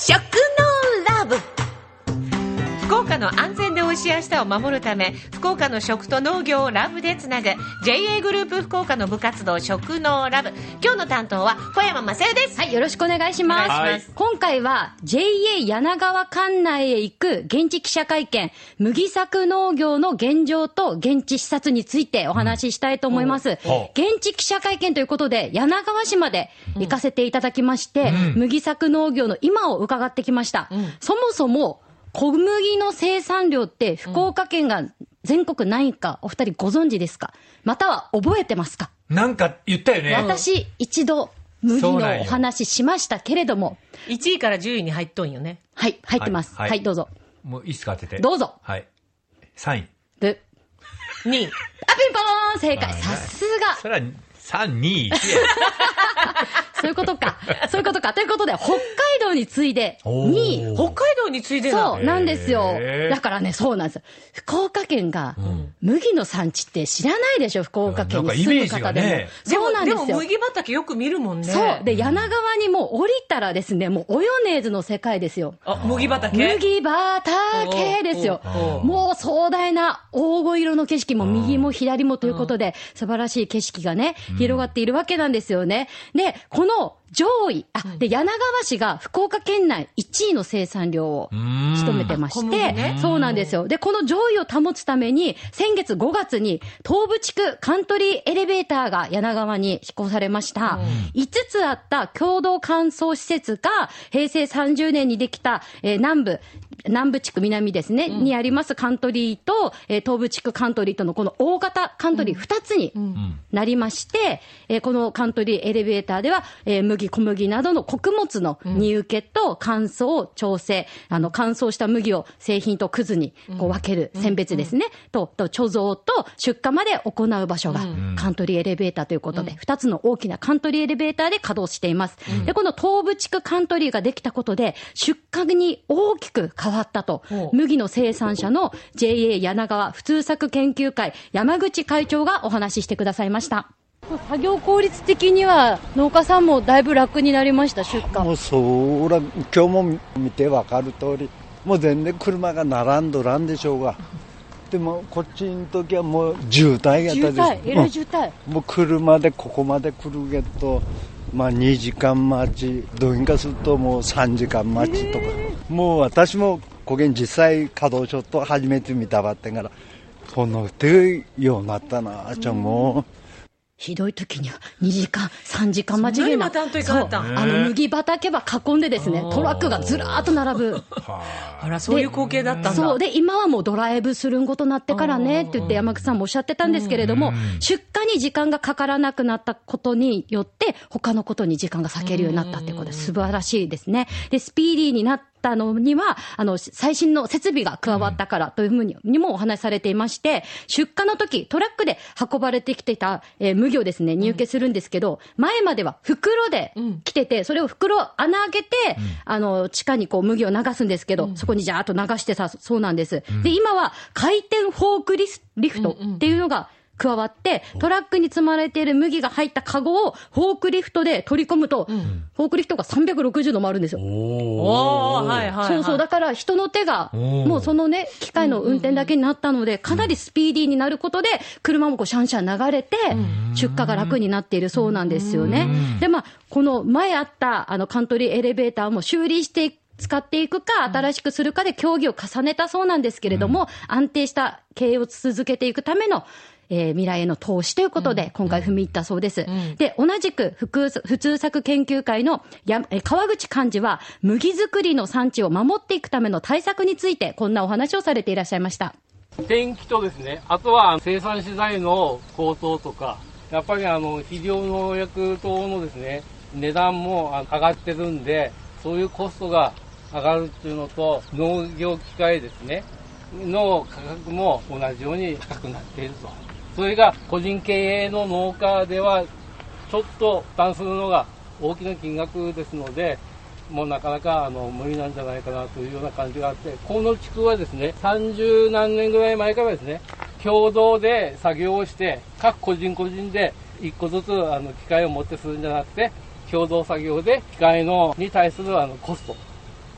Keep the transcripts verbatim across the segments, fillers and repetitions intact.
食のラブ。福岡の安全で美味しい明日を守るため、福岡の食と農業をラブでつなぐ ジェイエー グループ福岡の部活動食のラブ。今日の担当は小山正代です。 はい、よろしくお願いします。 お願いします。 今回は ジェイエー 柳川管内へ行く現地記者会見、麦作農業の現状と現地視察についてお話ししたいと思います。うん、現地記者会見ということで柳川市まで行かせていただきまして、うん、麦作農業の今を伺ってきました。うん、そもそも小麦の生産量って福岡県が全国何位かお二人ご存知ですか？または覚えてますか？ なんか言ったよね。 私一度麦のお話ししましたけれども、 いちいからじゅういに入っとんよね。 はい、入ってます。はい、はい、どうぞ。 もういいっすか、当てて。 どうぞ。 はい。さんい。 ブ。 にい。 あ、ピンポーン、正解。さすが。 それはさん、に、いちや。 そういうことか。そういうことか。ということで、北海道に次いでにい。 北海道に次いでな。 そうなんですよ。だからね、そうなんですよ。福岡県が、麦の産地って知らないでしょ、福岡県に住む方でも。ね、 そうなんですよ。でも麦畑よく見るもんね。 そう。で、柳川にも降りたらですね、もうオヨネーズの世界ですよ。 あ、麦畑麦畑ですよ。もう壮大な黄金色の景色も右も左もということで、素晴らしい景色がね、広がっているわけなんですよね。で、この上位、あ、で、柳川市が福岡県内いちいの生産量を務めてまして、ね、そうなんですよ。で、この上位を保つために、先月ごがつに東部地区カントリーエレベーターが柳川に施行されました。いつつあった共同乾燥施設が、平成さんじゅうねんにできた、えー、南部、南部地区南ですね、うん、にありますカントリーと、えー、東部地区カントリーとのこの大型カントリーふたつになりまして、うんうんえー、このカントリーエレベーターでは、えー、麦、小麦などの穀物の荷受けと乾燥、調整、あの乾燥した麦を製品とくずにこう分ける選別ですね、うんうん、と、と貯蔵と出荷まで行う場所がカントリーエレベーターということで、うん、ふたつの大きなカントリーエレベーターで稼働しています。うん、で、この東部地区カントリーができたことで出荷に大きく変わったと、麦の生産者の ジェイエー 柳川普通作研究会山口会長がお話ししてくださいました。作業効率的には農家さんもだいぶ楽になりました。出荷もうそら今日も見て分かる通りもう全然車が並んどらんでしょうが、でもこっちの時はもう渋滞やったです。 渋滞、えらい渋滞、 うん、もう車でここまで来るけどまあにじかん待ち、どうにかするともうさんじかん待ちとか、もう私もこげん実際稼働しょと初めて見たばってんからこの手ようなったなあちゃんもうひどい時にはにじかんさんじかん待ちげな、 そうあの麦畑ば囲んでですねトラックがずらーっと並ぶあらそういう光景だったんだ。 そうで今はもうドライブするんことなってからねって言って山口さんもおっしゃってたんですけれども、出荷に時間がかからなくなったことによって他のことに時間が割けるようになったっていうことで素晴らしいですね。でスピーディーになったのにはあの最新の設備が加わったからというふうににもお話しされていまして、出荷の時トラックで運ばれてきてた、えー、麦をですね荷受けするんですけど、前までは袋で来ててそれを袋穴開けて、あの地下にこう麦を流すんですけど、そこにジャーッと流してさそうなんです。で今は回転フォークリフトっていうのが加わって、トラックに積まれている麦が入ったカゴをフォークリフトで取り込むと、うん、フォークリフトがさんびゃくろくじゅうど回るんですよ。 おー、はいはいはい、 そうそう、だから人の手がもうそのね機械の運転だけになったので、かなりスピーディーになることで車もこうシャンシャン流れて出荷が楽になっているそうなんですよね。でまあこの前あったあのカントリーエレベーターも修理していく使っていくか新しくするかで協議を重ねたそうなんですけれども、うん、安定した経営を続けていくための、えー、未来への投資ということで、うん、今回踏み入ったそうです、うん、で同じく普通作研究会のや川口幹事は麦作りの産地を守っていくための対策についてこんなお話をされていらっしゃいました。 天気とですね、あとは生産資材の高騰とか、やっぱりあの肥料農薬等のですね値段も上がってるんで、そういうコストが上がるっていうのと、農業機械ですねの価格も同じように高くなっていると。それが個人経営の農家ではちょっと負担するのが大きな金額ですので、もうなかなかあの無理なんじゃないかなというような感じがあって、この地区はですねさんじゅうなんねんぐらい前からですね共同で作業をして、各個人個人で一個ずつあの機械を持ってするんじゃなくて、共同作業で機械のに対するあのコスト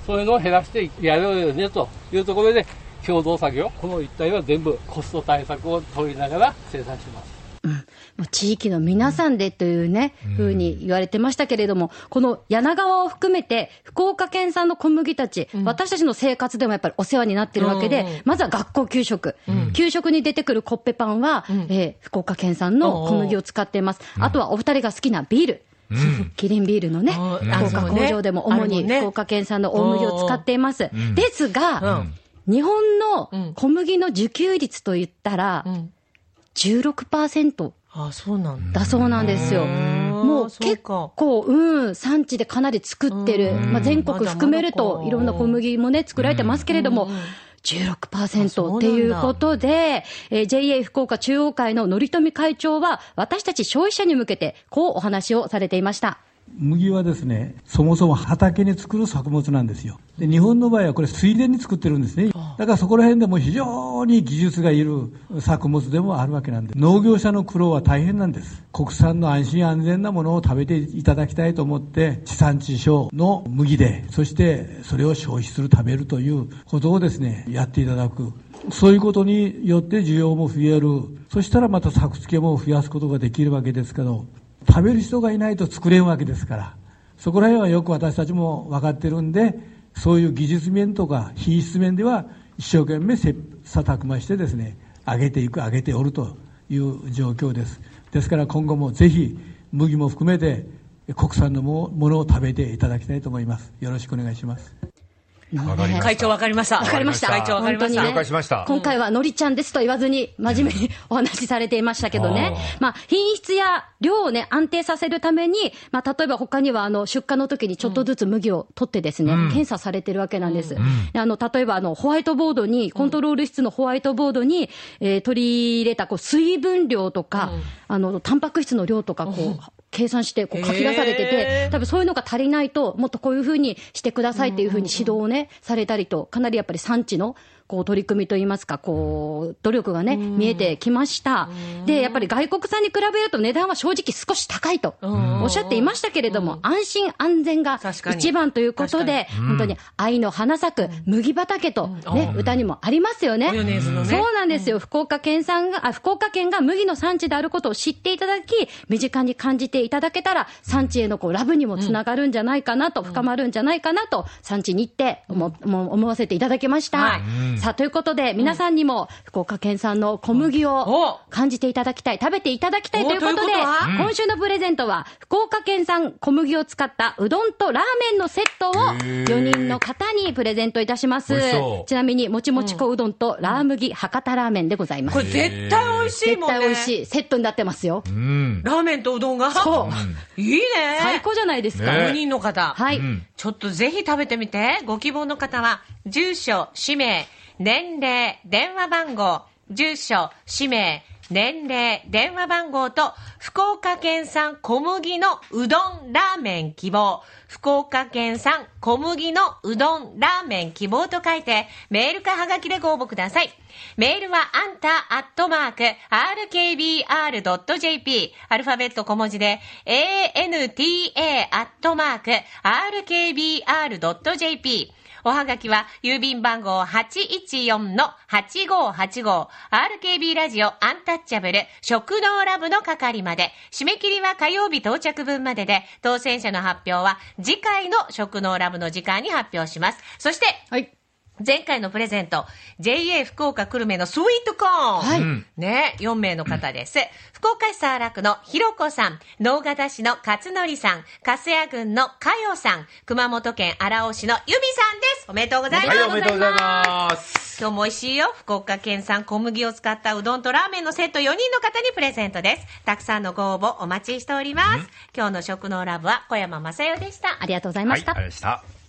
そういうのを減らしてやろうよねというところで、共同作業、この一帯は全部コスト対策を取りながら生産してます。 うん、もう地域の皆さんでというね、うん、ふうに言われてましたけれども、この柳川を含めて福岡県産の小麦たち、うん、私たちの生活でもやっぱりお世話になってるわけで、うん、まずは学校給食、うん、給食に出てくるコッペパンは、うん、えー、福岡県産の小麦を使っています。うん、あとはお二人が好きなビール、うん、キリンビールのね、うん、福岡工場でも主に福岡県産の大麦を使っています。うん、ですが、うん、日本の小麦の自給率といったら、うん、じゅうろくパーセントああ、そうなんだそうなんですよ。もう結構、うん、産地でかなり作ってる、まあ、全国含めるといろんな小麦もね作られてますけれども、じゅうろくパーセント っていうことで、えー、ジェイエー 福岡中央会の則富会長は私たち消費者に向けてこうお話をされていました。 麦はですね、そもそも畑に作る作物なんですよ。で、日本の場合はこれ水田に作ってるんですね。だからそこら辺でも非常に技術がいる作物でもあるわけなんで、農業者の苦労は大変なんです。国産の安心安全なものを食べていただきたいと思って、地産地消の麦で、そしてそれを消費する、食べるということをですね、やっていただく。そういうことによって需要も増える。そしたらまた作付けも増やすことができるわけですけど、食べる人がいないと作れんわけですから、そこら辺はよく私たちも分かってるんで、そういう技術面とか品質面では一生懸命切磋琢磨してですね、上げていく、上げておるという状況です。ですから今後もぜひ麦も含めて国産のものを食べていただきたいと思います。よろしくお願いします。 会長わかりました。 わかりました。 会長わかりました。 了解しました。 今回はのりちゃんですと言わずに真面目にお話しされていましたけどね。まあ品質や量をね安定させるために、まあ例えば他にはあの出荷の時にちょっとずつ麦を取ってですね、うん、検査されてるわけなんです。うん、あの例えばあのホワイトボードにコントロール室のホワイトボードに、えー、取り入れたこう水分量とか、うん、あのタンパク質の量とかこう。うん計算してこう書き出されてて、多分そういうのが足りないともっとこういうふうにしてくださいっていうふうに指導をねされたりと、かなりやっぱり産地のこう取り組みといいますか、こう努力がね見えてきました。でやっぱり外国産に比べると値段は正直少し高いとおっしゃっていましたけれども、安心安全が一番ということで、本当に愛の花咲く麦畑とね歌にもありますよね。そうなんですよ。福岡県産があ福岡県が麦の産地であることを知っていただき、身近に感じていただけたら産地へのこうラブにもつながるんじゃないかなと、深まるんじゃないかなと産地に行って思、思わせていただきました。はい、さあということで皆さんにも福岡県産の小麦を感じていただきたい、食べていただきたいということで、今週のプレゼントは福岡県産小麦を使ったうどんとラーメンのセットをよにんの方にプレゼントいたします。ちなみにもちもち粉うどんとラー麦博多ラーメンでございます。 これ絶対美味しいもんね。 絶対美味しいセットになってますよ。 うん、ラーメンとうどんがそう、 うん、いいね。 最高じゃないですか。 よにんの方、 はい、 うん、ちょっとぜひ食べてみて。ご希望の方は住所氏名年齢電話番号、住所氏名年齢電話番号と福岡県産小麦のうどんラーメン希望、福岡県産小麦のうどんラーメン希望と書いてメールかはがきでご応募ください。メールはあんたアットマーク アールケービーアールドットジェーピー、 アルファベット小文字で エーエヌティーエー アットマーク アールケービーアールドットジェーピー、おはがきは郵便番号 はちいちよんのはちごはちご アールケービー ラジオアンタッチャブル食農ラブの係まで。締め切りは火曜日到着分までで、当選者の発表は次回の食農ラブの時間に発表します。そして、はい、前回のプレゼント ジェイエー 福岡久留米のスイートコーン、はい、ね、よんめいの方です。福岡市早良区のひろこさん、直方市の勝則さん、粕谷郡のかよさん、熊本県荒尾市のゆみさんです。おめでとうございます。 はい、おめでとうございます。 今日も美味しいよ。福岡県産小麦を使ったうどんとラーメンのセットよにんの方にプレゼントです。たくさんのご応募お待ちしております。今日の食農ラブは小山正代でした。 ありがとうございました。 はい、ありがとうございました。